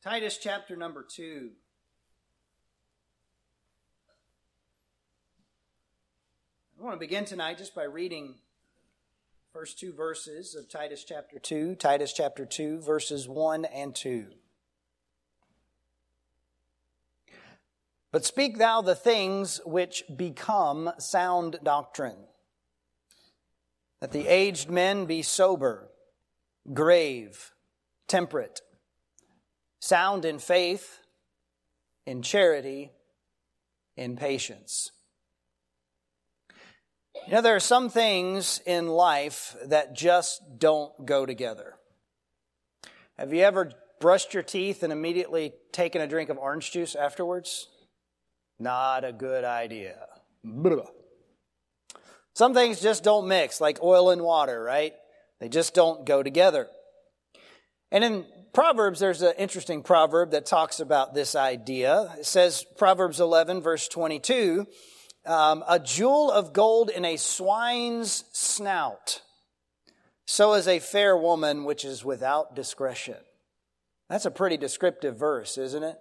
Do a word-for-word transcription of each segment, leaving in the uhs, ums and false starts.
Titus chapter number two. I want to begin tonight just by reading the first two verses of Titus chapter two. Titus chapter two, verses one and two. But speak thou the things which become sound doctrine, that the aged men be sober, grave, temperate, sound in faith, in charity, in patience. You know, there are some things in life that just don't go together. Have you ever brushed your teeth and immediately taken a drink of orange juice afterwards? Not a good idea. Blah. Some things just don't mix, like oil and water, right? They just don't go together. And in Proverbs, there's an interesting proverb that talks about this idea. It says, Proverbs eleven, verse twenty-two, um, a jewel of gold in a swine's snout, so is a fair woman which is without discretion. That's a pretty descriptive verse, isn't it?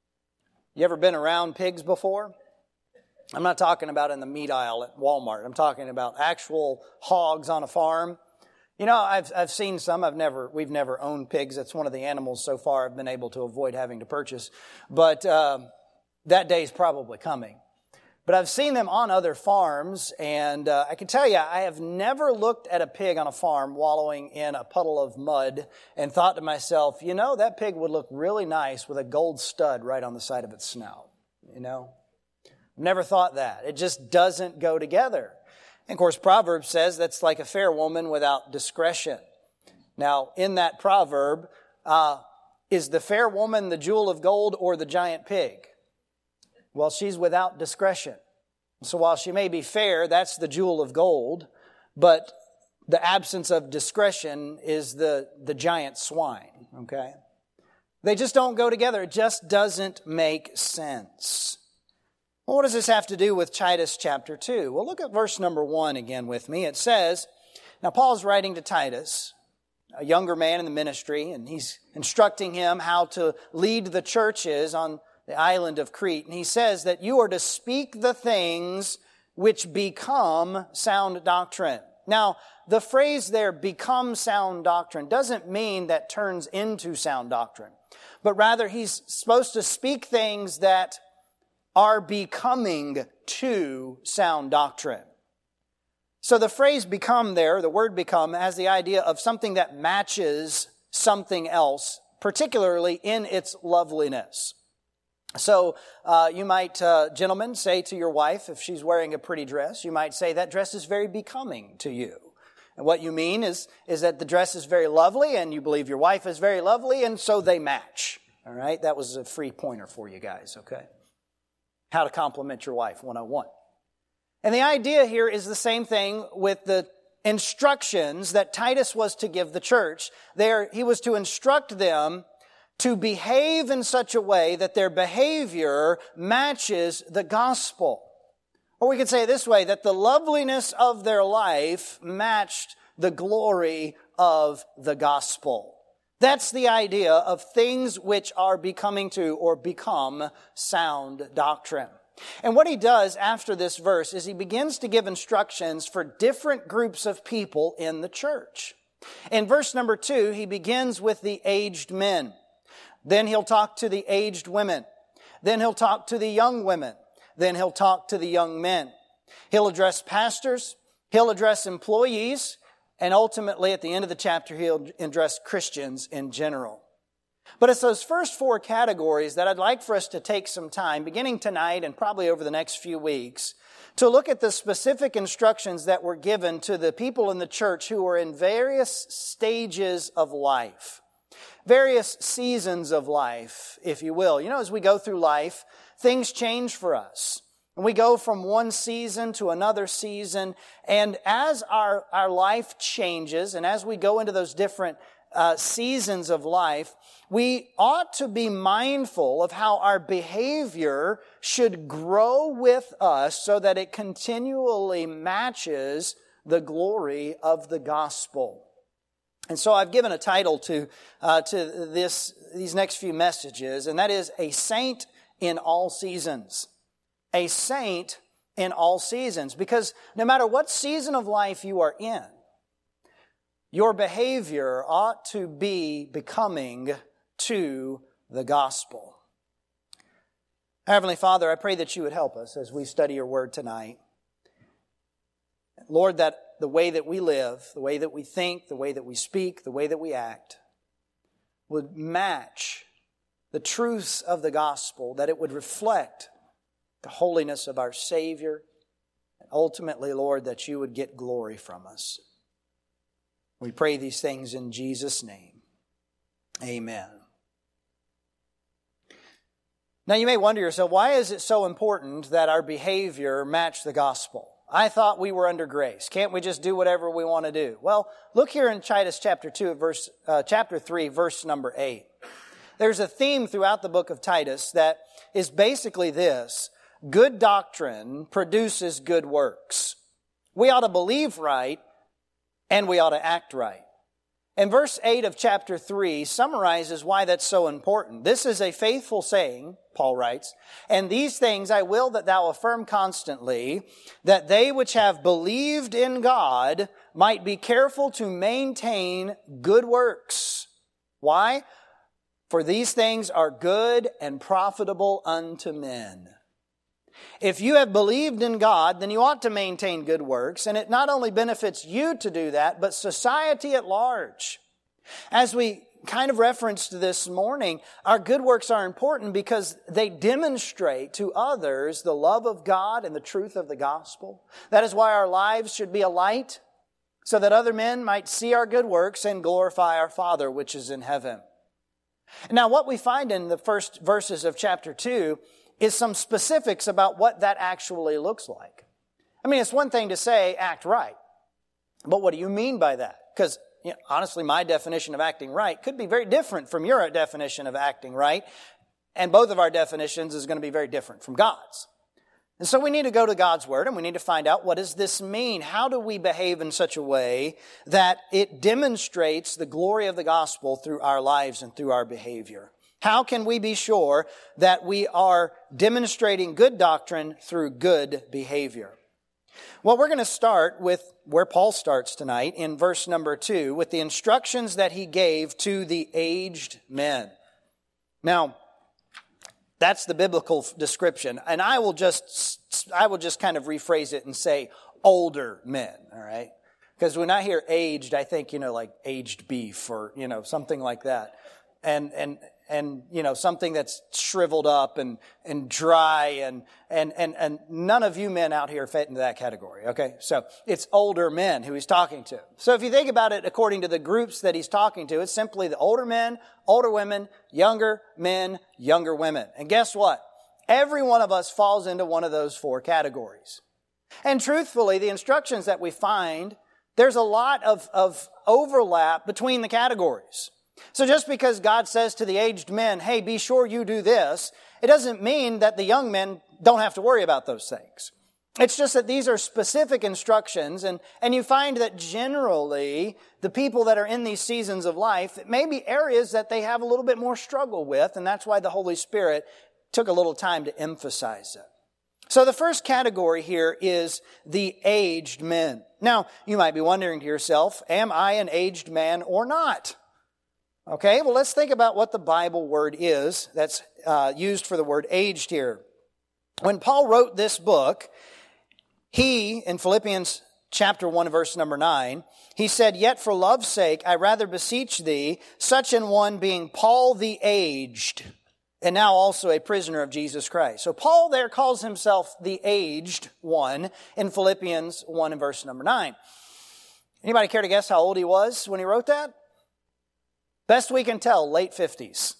You ever been around pigs before? I'm not talking about in the meat aisle at Walmart. I'm talking about actual hogs on a farm. You know, I've I've seen some. I've never we've never owned pigs. That's one of the animals so far I've been able to avoid having to purchase. But um, that day's probably coming. But I've seen them on other farms, and uh, I can tell you, I have never looked at a pig on a farm wallowing in a puddle of mud and thought to myself, you know, that pig would look really nice with a gold stud right on the side of its snout. You know, never thought that. It just doesn't go together. And of course, Proverbs says that's like a fair woman without discretion. Now, in that proverb, uh, is the fair woman the jewel of gold or the giant pig? Well, she's without discretion. So while she may be fair, that's the jewel of gold, but the absence of discretion is the, the giant swine, okay? They just don't go together. It just doesn't make sense. Well, what does this have to do with Titus chapter two? Well, look at verse number one again with me. It says, now Paul's writing to Titus, a younger man in the ministry, and he's instructing him how to lead the churches on the island of Crete. And he says that you are to speak the things which become sound doctrine. Now, the phrase there, become sound doctrine, doesn't mean that turns into sound doctrine. But rather, he's supposed to speak things that are becoming to sound doctrine. So the phrase become there, the word become, has the idea of something that matches something else, particularly in its loveliness. So uh, you might, uh, gentlemen, say to your wife, if she's wearing a pretty dress, you might say that dress is very becoming to you. And what you mean is, is that the dress is very lovely and you believe your wife is very lovely and so they match. All right? That was a free pointer for you guys, okay? How to compliment your wife, one oh one. And the idea here is the same thing with the instructions that Titus was to give the church. There, he was to instruct them to behave in such a way that their behavior matches the gospel. Or we could say it this way, that the loveliness of their life matched the glory of the gospel. That's the idea of things which are becoming to or become sound doctrine. And what he does after this verse is he begins to give instructions for different groups of people in the church. In verse number two, he begins with the aged men. Then he'll talk to the aged women. Then he'll talk to the young women. Then he'll talk to the young men. He'll address pastors. He'll address employees. And ultimately, at the end of the chapter, he'll address Christians in general. But it's those first four categories that I'd like for us to take some time, beginning tonight and probably over the next few weeks, to look at the specific instructions that were given to the people in the church who are in various stages of life. Various seasons of life, if you will. You know, as we go through life, things change for us. And we go from one season to another season. And as our, our life changes, and as we go into those different uh, seasons of life, we ought to be mindful of how our behavior should grow with us so that it continually matches the glory of the gospel. And so I've given a title to uh, to this these next few messages, and that is A Saint in All Seasons. A saint in all seasons. Because no matter what season of life you are in, your behavior ought to be becoming to the gospel. Heavenly Father, I pray that you would help us as we study your word tonight. Lord, that the way that we live, the way that we think, the way that we speak, the way that we act would match the truths of the gospel, that it would reflect the holiness of our Savior, and ultimately, Lord, that you would get glory from us. We pray these things in Jesus' name. Amen. Now you may wonder yourself, why is it so important that our behavior match the gospel? I thought we were under grace. Can't we just do whatever we want to do? Well, look here in Titus chapter two, verse uh, chapter three, verse number eight. There's a theme throughout the book of Titus that is basically this: good doctrine produces good works. We ought to believe right, and we ought to act right. And verse eight of chapter three summarizes why that's so important. This is a faithful saying, Paul writes, and these things I will that thou affirm constantly, that they which have believed in God might be careful to maintain good works. Why? For these things are good and profitable unto men. If you have believed in God, then you ought to maintain good works, and it not only benefits you to do that, but society at large. As we kind of referenced this morning, our good works are important because they demonstrate to others the love of God and the truth of the gospel. That is why our lives should be a light, so that other men might see our good works and glorify our Father which is in heaven. Now, what we find in the first verses of chapter two is some specifics about what that actually looks like. I mean, it's one thing to say, act right. But what do you mean by that? Because, you know, honestly, my definition of acting right could be very different from your definition of acting right. And both of our definitions is going to be very different from God's. And so we need to go to God's Word and we need to find out, what does this mean? How do we behave in such a way that it demonstrates the glory of the gospel through our lives and through our behavior? How can we be sure that we are demonstrating good doctrine through good behavior? Well, we're going to start with where Paul starts tonight in verse number two, with the instructions that he gave to the aged men. Now, that's the biblical description, and I will just I will just kind of rephrase it and say older men, all right? Because when I hear aged, I think, you know, like aged beef or, you know, something like that. And and and you know, something that's shriveled up and and dry, and and and and none of you men out here fit into that category, okay? So it's older men who he's talking to. So if you think about it according to the groups that he's talking to, it's simply the older men, older women, younger men, younger women. And guess what? Every one of us falls into one of those four categories. And truthfully, the instructions that we find, there's a lot of, of overlap between the categories. So just because God says to the aged men, hey, be sure you do this, it doesn't mean that the young men don't have to worry about those things. It's just that these are specific instructions, and, and you find that generally the people that are in these seasons of life, it may be areas that they have a little bit more struggle with, and that's why the Holy Spirit took a little time to emphasize it. So the first category here is the aged men. Now, you might be wondering to yourself, am I an aged man or not? Okay, well, let's think about what the Bible word is that's uh, used for the word aged here. When Paul wrote this book, he, in Philippians chapter one, verse number nine, he said, yet for love's sake, I rather beseech thee, such an one being Paul the aged, and now also a prisoner of Jesus Christ. So Paul there calls himself the aged one in Philippians one and verse number nine. Anybody care to guess how old he was when he wrote that? Best we can tell, late fifties.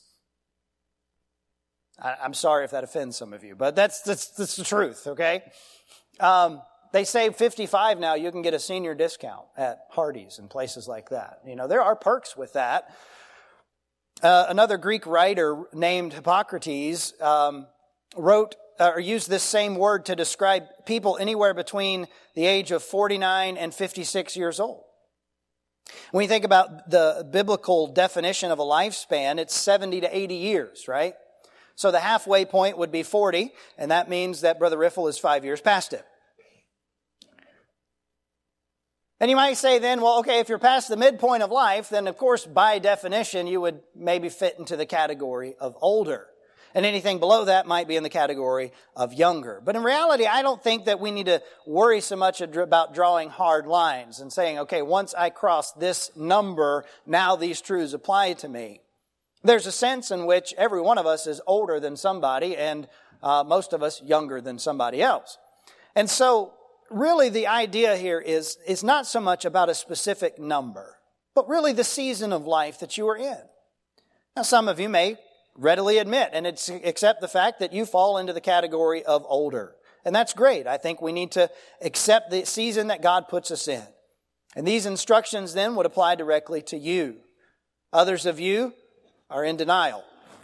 I'm sorry if that offends some of you, but that's that's, that's the truth, okay? Um, they say fifty-five now, you can get a senior discount at Hardee's and places like that. You know, there are perks with that. Uh, another Greek writer named Hippocrates um, wrote uh, or used this same word to describe people anywhere between the age of forty-nine and fifty-six years old. When you think about the biblical definition of a lifespan, it's seventy to eighty years, right? So the halfway point would be forty, and that means that Brother Riffle is five years past it. And you might say then, well, okay, if you're past the midpoint of life, then of course, by definition, you would maybe fit into the category of older. And anything below that might be in the category of younger. But in reality, I don't think that we need to worry so much about drawing hard lines and saying, okay, once I cross this number, now these truths apply to me. There's a sense in which every one of us is older than somebody, and uh, most of us younger than somebody else. And so, really the idea here is, is not so much about a specific number, but really the season of life that you are in. Now, some of you may readily admit and it's, accept the fact that you fall into the category of older. And that's great. I think we need to accept the season that God puts us in. And these instructions then would apply directly to you. Others of you are in denial.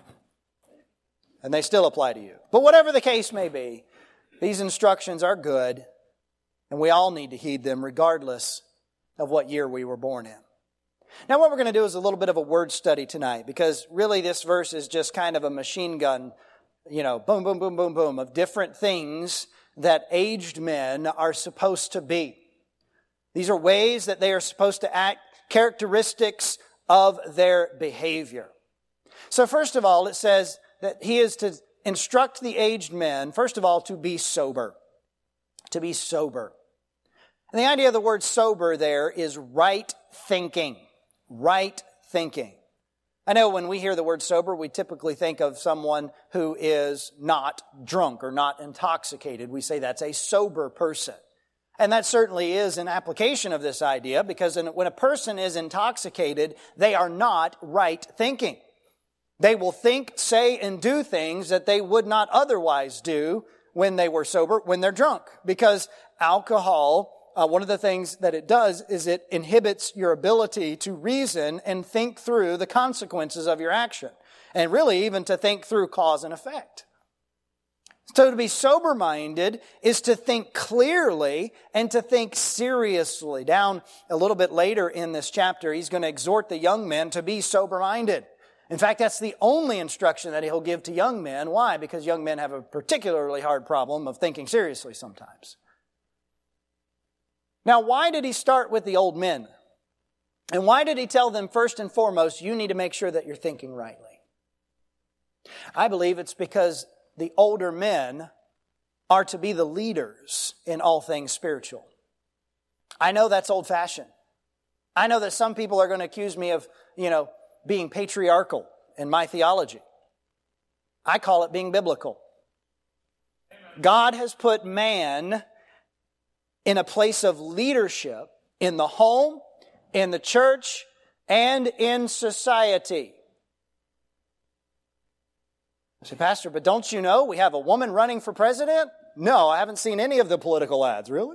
And they still apply to you. But whatever the case may be, these instructions are good. And we all need to heed them regardless of what year we were born in. Now what we're going to do is a little bit of a word study tonight, because really this verse is just kind of a machine gun, you know, boom, boom, boom, boom, boom, of different things that aged men are supposed to be. These are ways that they are supposed to act, characteristics of their behavior. So first of all, it says that he is to instruct the aged men, first of all, to be sober. To be sober. And the idea of the word sober there is right thinking. Right thinking. I know when we hear the word sober, we typically think of someone who is not drunk or not intoxicated. We say that's a sober person. And that certainly is an application of this idea, because when a person is intoxicated, they are not right thinking. They will think, say, and do things that they would not otherwise do when they were sober, when they're drunk. Because alcohol, uh, one of the things that it does is it inhibits your ability to reason and think through the consequences of your action. And really even to think through cause and effect. So to be sober-minded is to think clearly and to think seriously. Down a little bit later in this chapter, he's going to exhort the young men to be sober-minded. In fact, that's the only instruction that he'll give to young men. Why? Because young men have a particularly hard problem of thinking seriously sometimes. Now, why did he start with the old men? And why did he tell them first and foremost, you need to make sure that you're thinking rightly? I believe it's because the older men are to be the leaders in all things spiritual. I know that's old-fashioned. I know that some people are going to accuse me of, you know, being patriarchal in my theology. I call it being biblical. God has put man in a place of leadership in the home, in the church, and in society. I say, Pastor, but don't you know we have a woman running for president? No, I haven't seen any of the political ads. Really?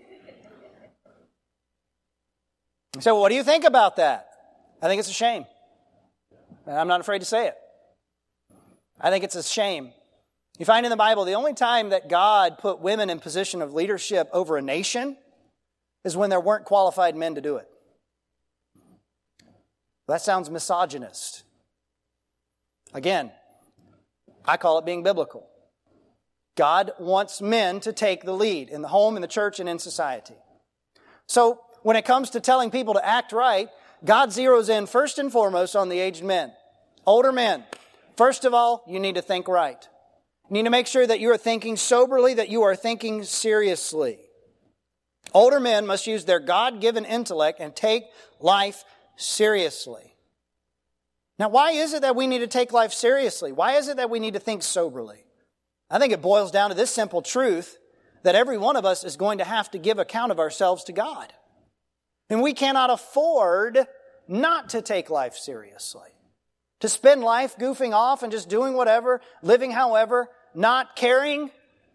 So, well, what do you think about that? I think it's a shame. And I'm not afraid to say it. I think it's a shame. You find in the Bible, the only time that God put women in position of leadership over a nation is when there weren't qualified men to do it. That sounds misogynist. Again, I call it being biblical. God wants men to take the lead in the home, in the church, and in society. So, when it comes to telling people to act right, God zeroes in first and foremost on the aged men. Older men. First of all, you need to think right. You need to make sure that you are thinking soberly, that you are thinking seriously. Older men must use their God-given intellect and take life seriously. Now, why is it that we need to take life seriously? Why is it that we need to think soberly? I think it boils down to this simple truth, that every one of us is going to have to give account of ourselves to God. And we cannot afford not to take life seriously. To spend life goofing off and just doing whatever, living however, not caring.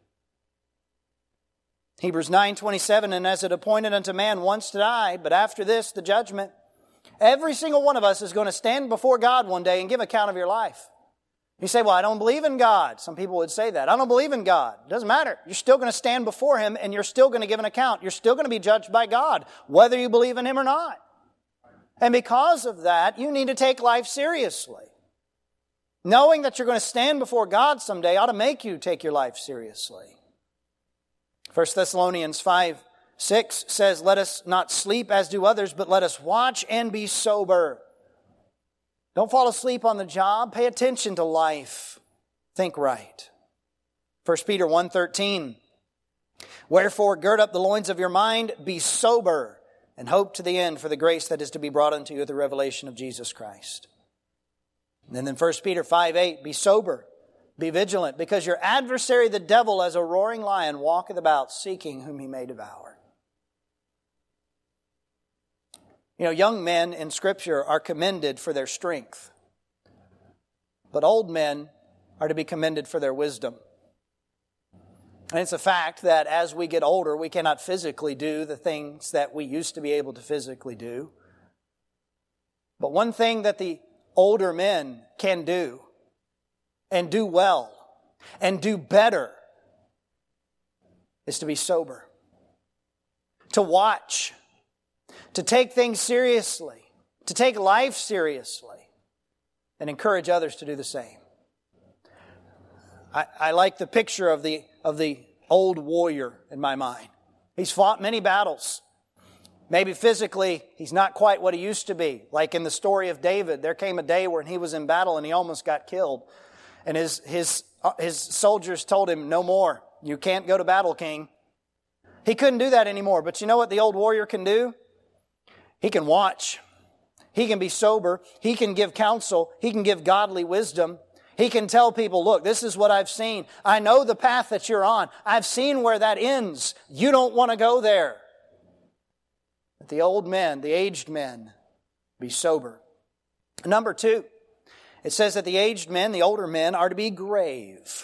Hebrews nine twenty-seven, and as it appointed unto man once to die, but after this the judgment. Every single one of us is going to stand before God one day and give account of your life. You say, well, I don't believe in God. Some people would say that. I don't believe in God. It doesn't matter. You're still going to stand before Him and you're still going to give an account. You're still going to be judged by God, whether you believe in Him or not. And because of that, you need to take life seriously. Knowing that you're going to stand before God someday ought to make you take your life seriously. First Thessalonians five six says, let us not sleep as do others, but let us watch and be sober. Don't fall asleep on the job. Pay attention to life. Think right. First Peter one thirteen, wherefore gird up the loins of your mind, be sober, and hope to the end for the grace that is to be brought unto you at the revelation of Jesus Christ. And then First Peter five eight, be sober, be vigilant, because your adversary the devil as a roaring lion walketh about, seeking whom he may devour. You know, young men in Scripture are commended for their strength, but old men are to be commended for their wisdom. And it's a fact that as we get older, we cannot physically do the things that we used to be able to physically do. But one thing that the older men can do, and do well, and do better, is to be sober. To watch. To take things seriously. To take life seriously. And encourage others to do the same. I, I like the picture of the, of the old warrior in my mind. He's fought many battles. Maybe physically, he's not quite what he used to be. Like in the story of David, there came a day when he was in battle and he almost got killed. And his, his, his soldiers told him, no more. You can't go to battle, king. He couldn't do that anymore. But you know what the old warrior can do? He can watch. He can be sober. He can give counsel. He can give godly wisdom. He can tell people, look, this is what I've seen. I know the path that you're on. I've seen where that ends. You don't want to go there. But the old men, the aged men, be sober. Number two, it says that the aged men, the older men, are to be grave.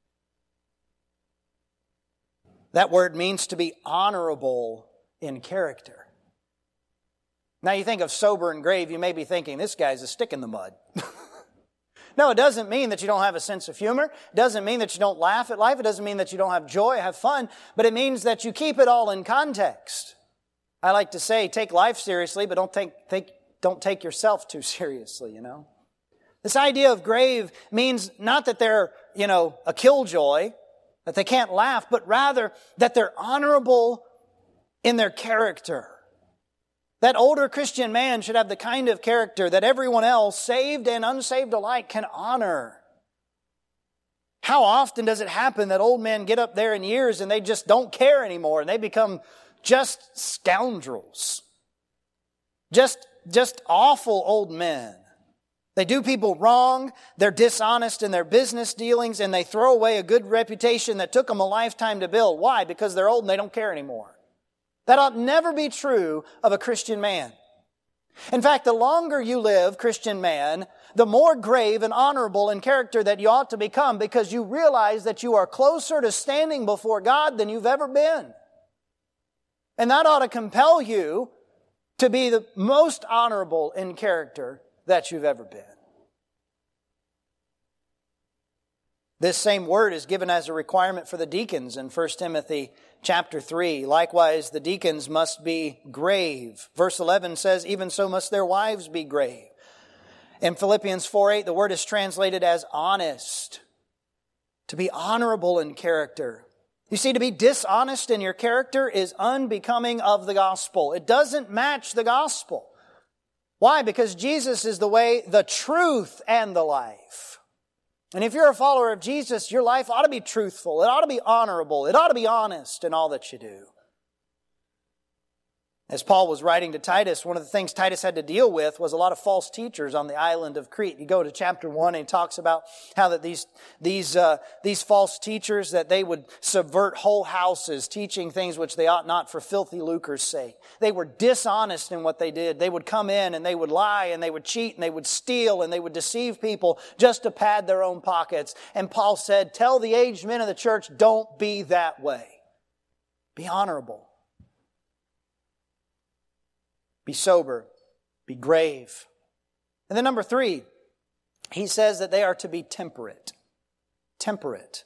That word means to be honorable in character. Now you think of sober and grave, you may be thinking, this guy's a stick in the mud. No, it doesn't mean that you don't have a sense of humor. It doesn't mean that you don't laugh at life. It doesn't mean that you don't have joy, have fun. But it means that you keep it all in context. I like to say, take life seriously, but don't take, take, don't take yourself too seriously, you know. This idea of grave means not that they're, you know, a killjoy, that they can't laugh, but rather that they're honorable in their character. That older Christian man should have the kind of character that everyone else, saved and unsaved alike, can honor. How often does it happen that old men get up there in years and they just don't care anymore and they become just scoundrels? Just, just awful old men. They do people wrong, they're dishonest in their business dealings, and they throw away a good reputation that took them a lifetime to build. Why? Because they're old and they don't care anymore. That ought never be true of a Christian man. In fact, the longer you live, Christian man, the more grave and honorable in character that you ought to become, because you realize that you are closer to standing before God than you've ever been. And that ought to compel you to be the most honorable in character that you've ever been. This same word is given as a requirement for the deacons in First Timothy chapter three. Likewise, the deacons must be grave. Verse eleven says, even so must their wives be grave. In Philippians four eight, the word is translated as honest. To be honorable in character. You see, to be dishonest in your character is unbecoming of the gospel. It doesn't match the gospel. Why? Because Jesus is the way, the truth, and the life. And if you're a follower of Jesus, your life ought to be truthful. It ought to be honorable. It ought to be honest in all that you do. As Paul was writing to Titus, one of the things Titus had to deal with was a lot of false teachers on the island of Crete. You go to chapter one and he talks about how that these these uh, these false teachers, that they would subvert whole houses, teaching things which they ought not for filthy lucre's sake. They were dishonest in what they did. They would come in and they would lie and they would cheat and they would steal and they would deceive people just to pad their own pockets. And Paul said, tell the aged men of the church, don't be that way. Be honorable. Be sober. Be grave. And then number three, he says that they are to be temperate. Temperate.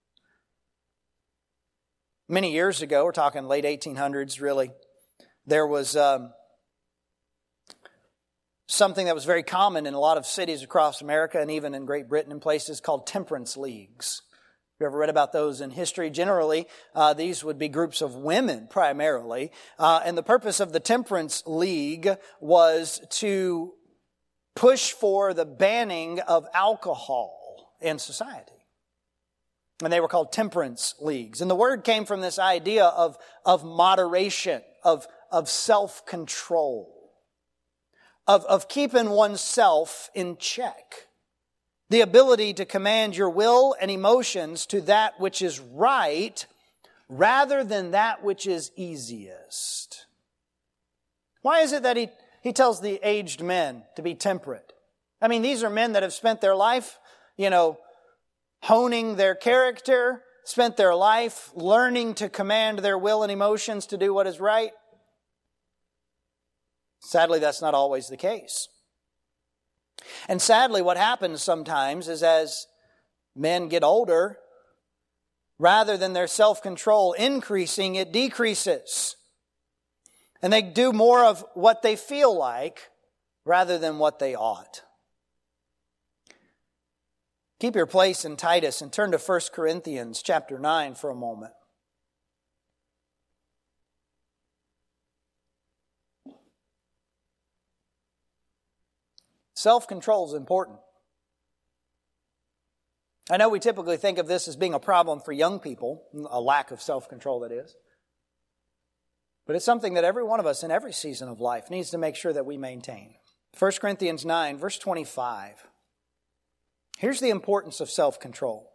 Many years ago, we're talking late eighteen hundreds really, there was um, something that was very common in a lot of cities across America and even in Great Britain in places called temperance leagues. If you ever read about those in history, generally uh, these would be groups of women primarily. Uh, and the purpose of the temperance league was to push for the banning of alcohol in society. And they were called temperance leagues. And the word came from this idea of, of moderation, of, of self-control, of, of keeping oneself in check. The ability to command your will and emotions to that which is right rather than that which is easiest. Why is it that he, he tells the aged men to be temperate? I mean, these are men that have spent their life, you know, honing their character, spent their life learning to command their will and emotions to do what is right. Sadly, that's not always the case. And sadly, what happens sometimes is as men get older, rather than their self-control increasing, it decreases. And they do more of what they feel like rather than what they ought. Keep your place in Titus and turn to First Corinthians chapter nine for a moment. Self-control is important. I know we typically think of this as being a problem for young people, a lack of self-control that is. But it's something that every one of us in every season of life needs to make sure that we maintain. First Corinthians nine, verse twenty-five. Here's the importance of self-control.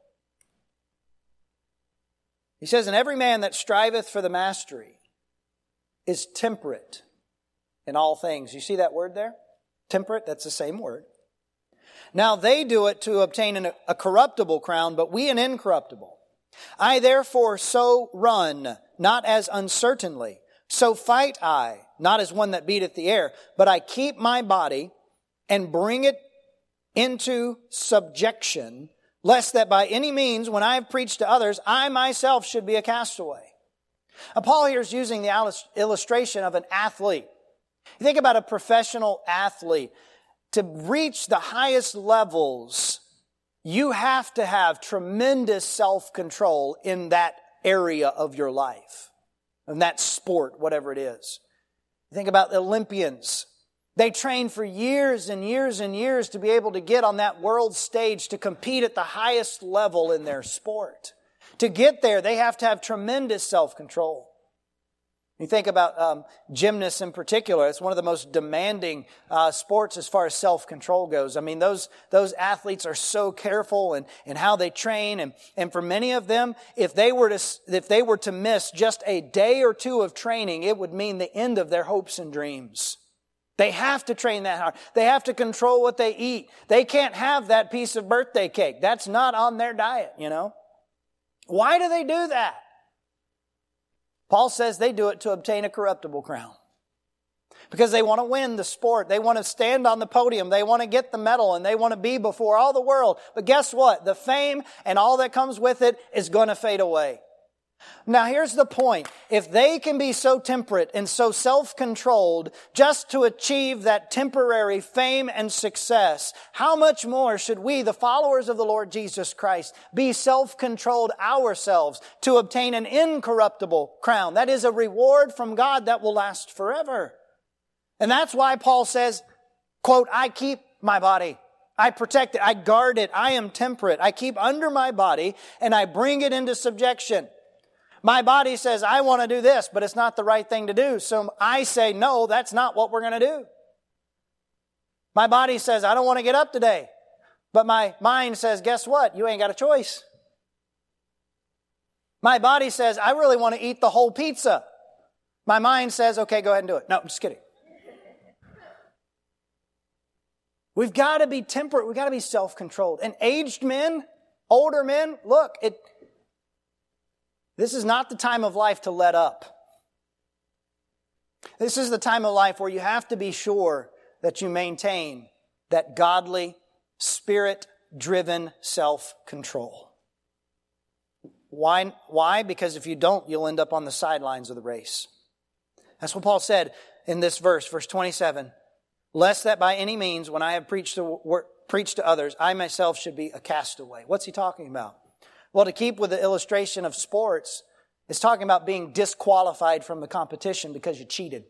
He says, "And every man that striveth for the mastery is temperate in all things." You see that word there? Temperate, that's the same word. "Now they do it to obtain an, a corruptible crown, but we an incorruptible. I therefore so run, not as uncertainly. So fight I, not as one that beateth the air, but I keep my body and bring it into subjection, lest that by any means, when I have preached to others, I myself should be a castaway." Now, Paul here is using the illustration of an athlete. You think about a professional athlete. To reach the highest levels, you have to have tremendous self-control in that area of your life, in that sport, whatever it is. You think about the Olympians. They train for years and years and years to be able to get on that world stage to compete at the highest level in their sport. To get there, they have to have tremendous self-control. You think about um, gymnasts in particular. It's one of the most demanding uh, sports as far as self-control goes. I mean, those those athletes are so careful in, in how they train. And, and for many of them, if they were to if they were to miss just a day or two of training, it would mean the end of their hopes and dreams. They have to train that hard. They have to control what they eat. They can't have that piece of birthday cake. That's not on their diet, you know. Why do they do that? Paul says they do it to obtain a corruptible crown. Because they want to win the sport. They want to stand on the podium. They want to get the medal and they want to be before all the world. But guess what? The fame and all that comes with it is going to fade away. Now here's the point. If they can be so temperate and so self-controlled just to achieve that temporary fame and success, how much more should we, the followers of the Lord Jesus Christ, be self-controlled ourselves to obtain an incorruptible crown? That is a reward from God that will last forever. And that's why Paul says, quote, "I keep my body. I protect it. I guard it. I am temperate. I keep under my body and I bring it into subjection." My body says, I want to do this, but it's not the right thing to do. So I say, no, that's not what we're going to do. My body says, I don't want to get up today. But my mind says, guess what? You ain't got a choice. My body says, I really want to eat the whole pizza. My mind says, okay, go ahead and do it. No, I'm just kidding. We've got to be temperate. We've got to be self-controlled. And aged men, older men, look, it... This is not the time of life to let up. This is the time of life where you have to be sure that you maintain that godly, spirit-driven self-control. Why? Why? Because if you don't, you'll end up on the sidelines of the race. That's what Paul said in this verse, verse twenty-seven. lest that by any means, when I have preached to, preached to others, I myself should be a castaway. What's he talking about? Well, to keep with the illustration of sports, it's talking about being disqualified from the competition because you cheated.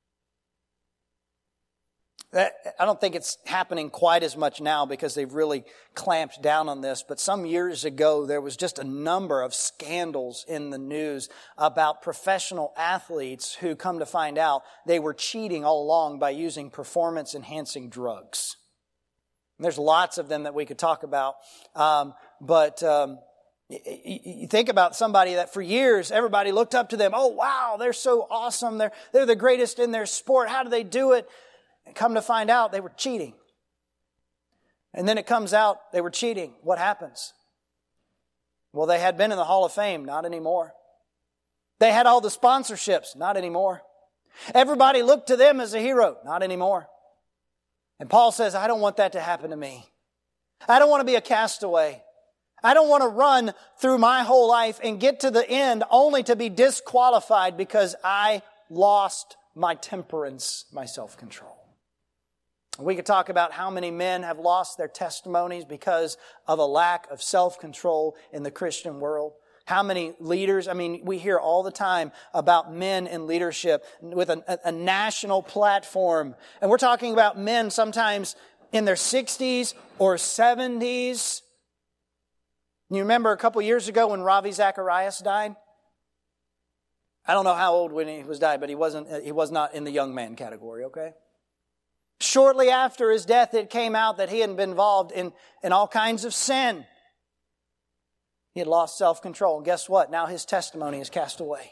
That, I don't think it's happening quite as much now because they've really clamped down on this. But some years ago, there was just a number of scandals in the news about professional athletes who, come to find out, they were cheating all along by using performance-enhancing drugs. And there's lots of them that we could talk about. Um, but um, you think about somebody that for years, everybody looked up to them. Oh, wow, they're so awesome. They're, they're the greatest in their sport. How do they do it? And come to find out, they were cheating. And then it comes out, they were cheating. What happens? Well, they had been in the Hall of Fame. Not anymore. They had all the sponsorships. Not anymore. Everybody looked to them as a hero. Not anymore. And Paul says, I don't want that to happen to me. I don't want to be a castaway. I don't want to run through my whole life and get to the end only to be disqualified because I lost my temperance, my self-control. We could talk about how many men have lost their testimonies because of a lack of self-control in the Christian world. How many leaders, I mean, we hear all the time about men in leadership with a, a national platform. And we're talking about men sometimes in their sixties or seventies. You remember a couple years ago when Ravi Zacharias died? I don't know how old when he was died, but he wasn't, he was not in the young man category, okay? Shortly after his death, it came out that he had been involved in, in all kinds of sin. He had lost self-control. And guess what? Now his testimony is cast away.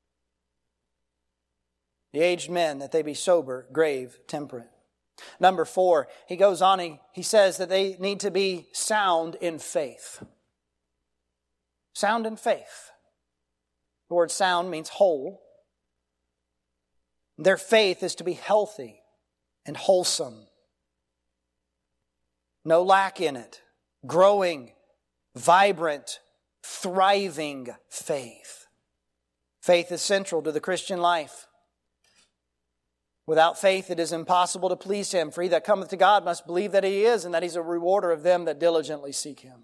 The aged men, that they be sober, grave, temperate. Number four, he goes on, he, he says that they need to be sound in faith. Sound in faith. The word sound means whole. Their faith is to be healthy and wholesome. No lack in it. Growing, vibrant, thriving faith. Faith is central to the Christian life. Without faith it is impossible to please Him. For he that cometh to God must believe that He is, and that He's a rewarder of them that diligently seek Him.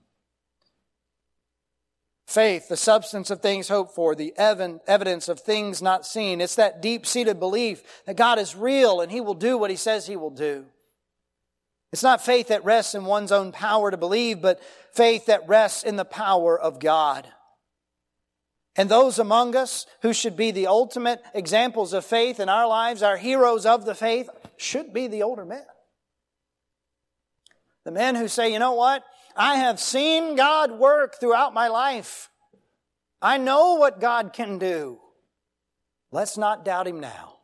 Faith, the substance of things hoped for, the evidence of things not seen. It's that deep-seated belief that God is real and He will do what He says He will do. It's not faith that rests in one's own power to believe, but faith that rests in the power of God. And those among us who should be the ultimate examples of faith in our lives, our heroes of the faith, should be the older men. The men who say, you know what? I have seen God work throughout my life. I know what God can do. Let's not doubt Him now.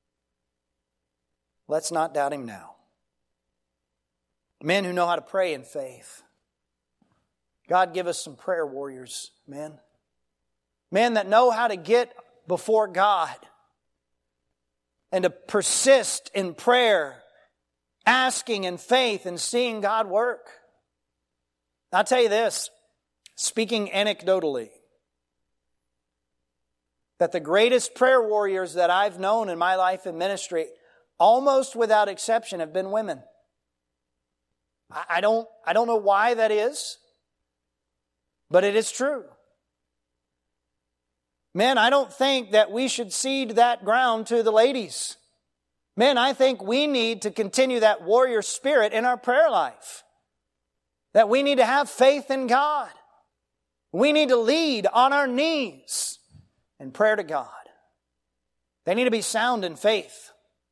Let's not doubt Him now. Men who know how to pray in faith. God, give us some prayer warriors, men. Men that know how to get before God and to persist in prayer, asking in faith and seeing God work. I'll tell you this, speaking anecdotally, that the greatest prayer warriors that I've known in my life in ministry, almost without exception, have been women. I don't, I don't know why that is, but it is true. Men, I don't think that we should cede that ground to the ladies. Men, I think we need to continue that warrior spirit in our prayer life. That we need to have faith in God. We need to lead on our knees in prayer to God. They need to be sound in faith.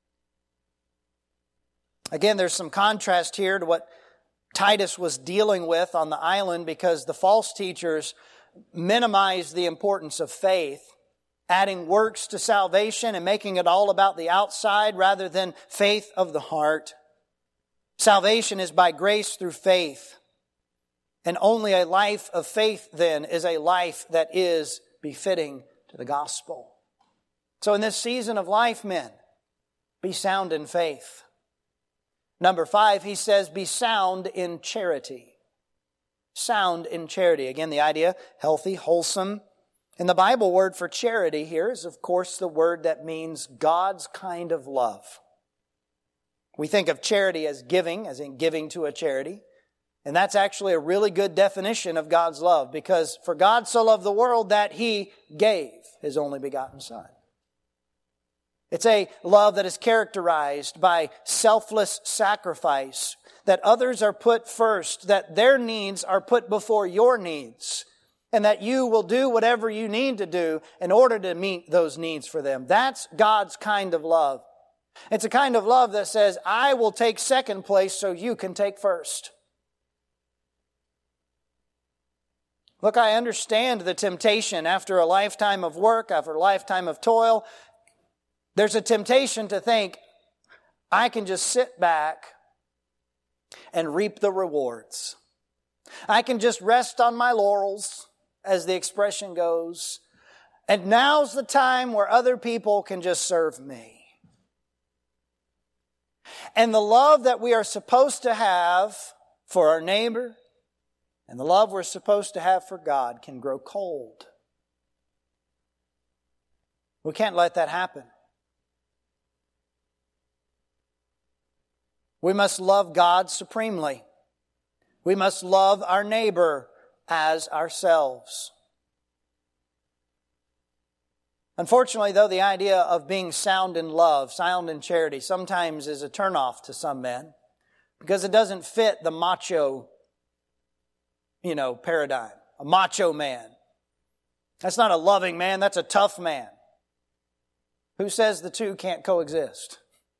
Again, there's some contrast here to what Titus was dealing with on the island, because the false teachers minimized the importance of faith, adding works to salvation and making it all about the outside rather than faith of the heart. Salvation is by grace through faith. And only a life of faith, then, is a life that is befitting to the gospel. So in this season of life, men, be sound in faith. Number five, he says, be sound in charity. Sound in charity. Again, the idea, healthy, wholesome. And the Bible word for charity here is, of course, the word that means God's kind of love. We think of charity as giving, as in giving to a charity. And that's actually a really good definition of God's love, because for God so loved the world that He gave His only begotten Son. It's a love that is characterized by selfless sacrifice, that others are put first, that their needs are put before your needs, and that you will do whatever you need to do in order to meet those needs for them. That's God's kind of love. It's a kind of love that says, I will take second place so you can take first. Look, I understand the temptation after a lifetime of work, after a lifetime of toil. There's a temptation to think, I can just sit back and reap the rewards. I can just rest on my laurels, as the expression goes, and now's the time where other people can just serve me. And the love that we are supposed to have for our neighbor and the love we're supposed to have for God can grow cold. We can't let that happen. We must love God supremely. We must love our neighbor as ourselves. Unfortunately, though, the idea of being sound in love, sound in charity, sometimes is a turnoff to some men because it doesn't fit the macho, you know, paradigm. A macho man. That's not a loving man, that's a tough man. Who says the two can't coexist?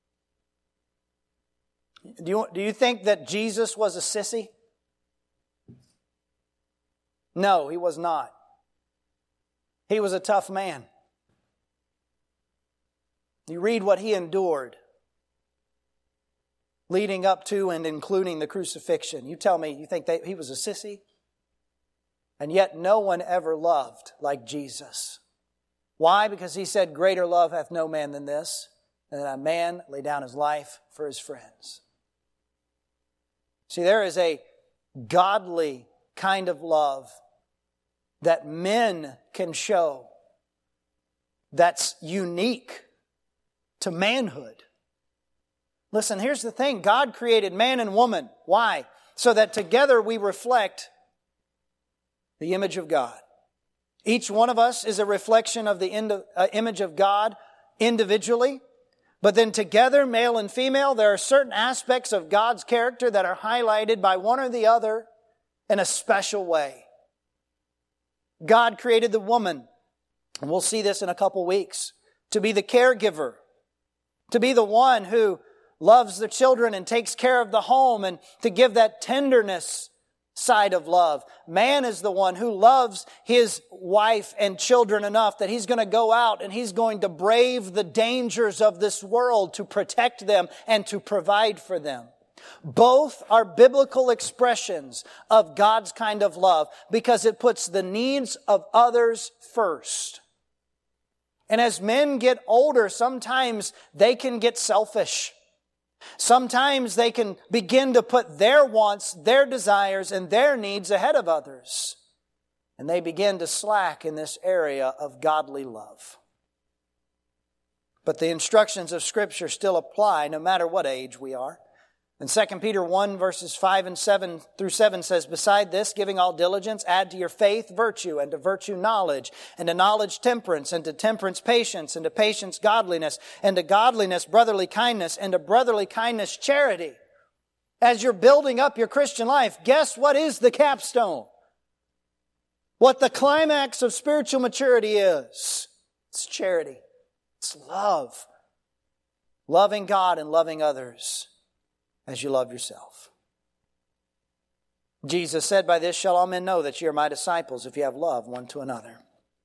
Do you, do you think that Jesus was a sissy? No, He was not. He was a tough man. You read what He endured leading up to and including the crucifixion. You tell me, you think that He was a sissy? And yet no one ever loved like Jesus. Why? Because He said, greater love hath no man than this, than that a man lay down his life for his friends. See, there is a godly kind of love that men can show that's unique to manhood. Listen, here's the thing. God created man and woman. Why? So that together we reflect the image of God. Each one of us is a reflection of the image of God individually. But then together, male and female, there are certain aspects of God's character that are highlighted by one or the other in a special way. God created the woman, and we'll see this in a couple weeks, to be the caregiver, to be the one who loves the children and takes care of the home, and to give that tenderness side of love. Man is the one who loves his wife and children enough that he's going to go out and he's going to brave the dangers of this world to protect them and to provide for them. Both are biblical expressions of God's kind of love because it puts the needs of others first. And as men get older, sometimes they can get selfish. Sometimes they can begin to put their wants, their desires, and their needs ahead of others. And they begin to slack in this area of godly love. But the instructions of Scripture still apply no matter what age we are. And Second Peter one verses five and seven through seven says, beside this, giving all diligence, add to your faith virtue, and to virtue knowledge, and to knowledge temperance, and to temperance patience, and to patience godliness, and to godliness brotherly kindness, and to brotherly kindness charity. As you're building up your Christian life, guess what is the capstone? What the climax of spiritual maturity is? It's charity. It's love. Loving God and loving others as you love yourself. Jesus said, by this shall all men know that ye are my disciples, if you have love one to another.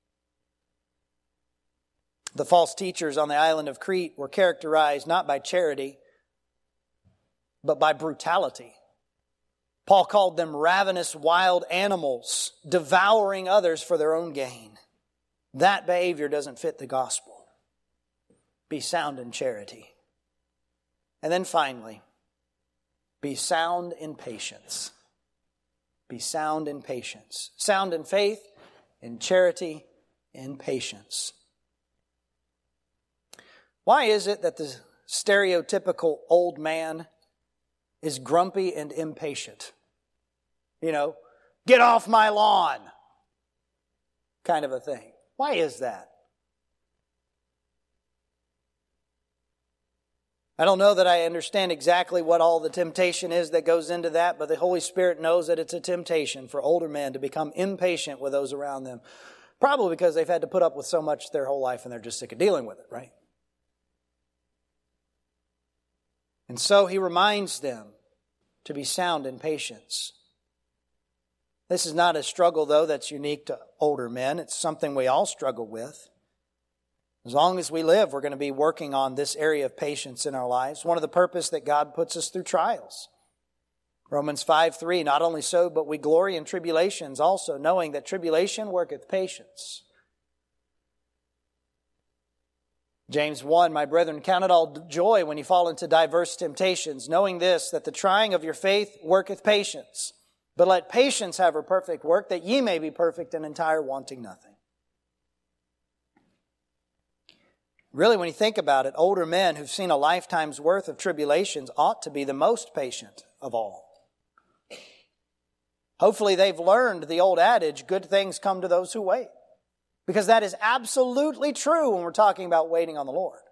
The false teachers on the island of Crete were characterized not by charity, but by brutality. Paul called them ravenous wild animals, devouring others for their own gain. That behavior doesn't fit the gospel. Be sound in charity. And then finally, be sound in patience. Be sound in patience. Sound in faith, in charity, in patience. Why is it that the stereotypical old man is grumpy and impatient. You know, get off my lawn, kind of a thing. Why is that? I don't know that I understand exactly what all the temptation is that goes into that, but the Holy Spirit knows that it's a temptation for older men to become impatient with those around them. Probably because they've had to put up with so much their whole life and they're just sick of dealing with it, right? And so he reminds them to be sound in patience. This is not a struggle, though, that's unique to older men. It's something we all struggle with. As long as we live, we're going to be working on this area of patience in our lives. One of the purposes that God puts us through trials. Romans five three, not only so, but we glory in tribulations also, knowing that tribulation worketh patience. James one, my brethren, count it all joy when you fall into diverse temptations, knowing this, that the trying of your faith worketh patience. But let patience have her perfect work, that ye may be perfect and entire, wanting nothing. Really, when you think about it, older men who've seen a lifetime's worth of tribulations ought to be the most patient of all. Hopefully they've learned the old adage, good things come to those who wait. Because that is absolutely true when we're talking about waiting on the Lord.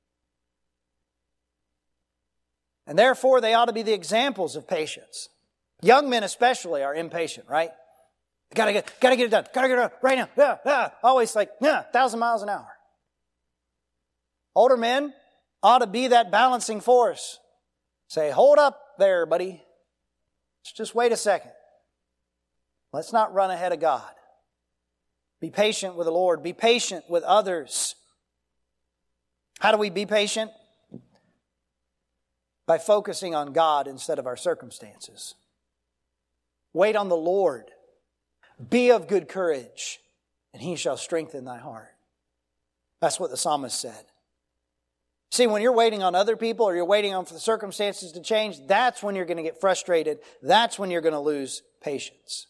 And therefore, they ought to be the examples of patience. Young men especially are impatient, right? Gotta get, gotta get it done. Gotta get it done right now. Yeah, yeah. Always like, yeah, a thousand miles an hour. Older men ought to be that balancing force. Say, hold up there, buddy. Let's just wait a second. Let's not run ahead of God. Be patient with the Lord. Be patient with others. How do we be patient? By focusing on God instead of our circumstances. Wait on the Lord. Be of good courage, and He shall strengthen thy heart. That's what the psalmist said. See, when you're waiting on other people or you're waiting on for the circumstances to change, that's when you're going to get frustrated. That's when you're going to lose patience.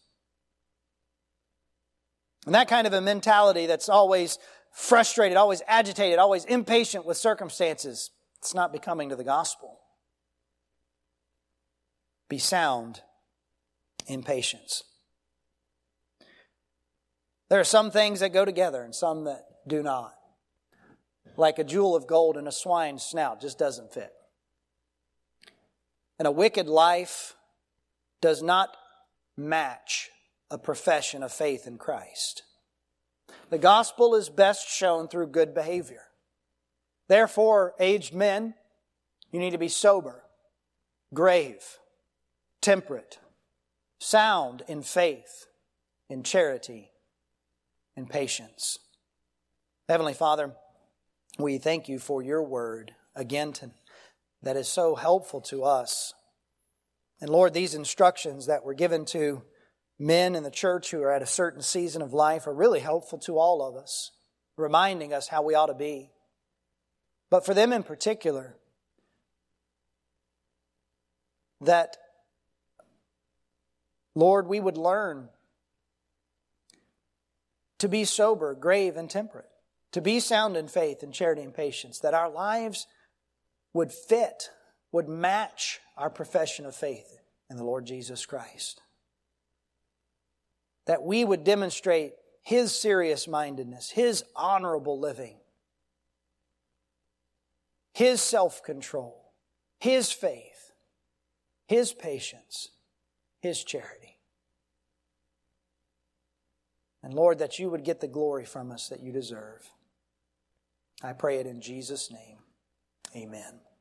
And that kind of a mentality that's always frustrated, always agitated, always impatient with circumstances, it's not becoming to the gospel. Be sound in patience. There are some things that go together and some that do not. Like a jewel of gold in a swine's snout just doesn't fit. And a wicked life does not match a profession of faith in Christ. The gospel is best shown through good behavior. Therefore, aged men, you need to be sober, grave, temperate, sound in faith, in charity, in patience. Heavenly Father, we thank You for Your word, again, to, that is so helpful to us. And Lord, these instructions that were given to men in the church who are at a certain season of life are really helpful to all of us, reminding us how we ought to be. But for them in particular, that, Lord, we would learn to be sober, grave, and temperate. To be sound in faith and charity and patience, that our lives would fit, would match our profession of faith in the Lord Jesus Christ. That we would demonstrate His serious-mindedness, His honorable living, His self-control, His faith, His patience, His charity. And Lord, that You would get the glory from us that You deserve. I pray it in Jesus' name. Amen.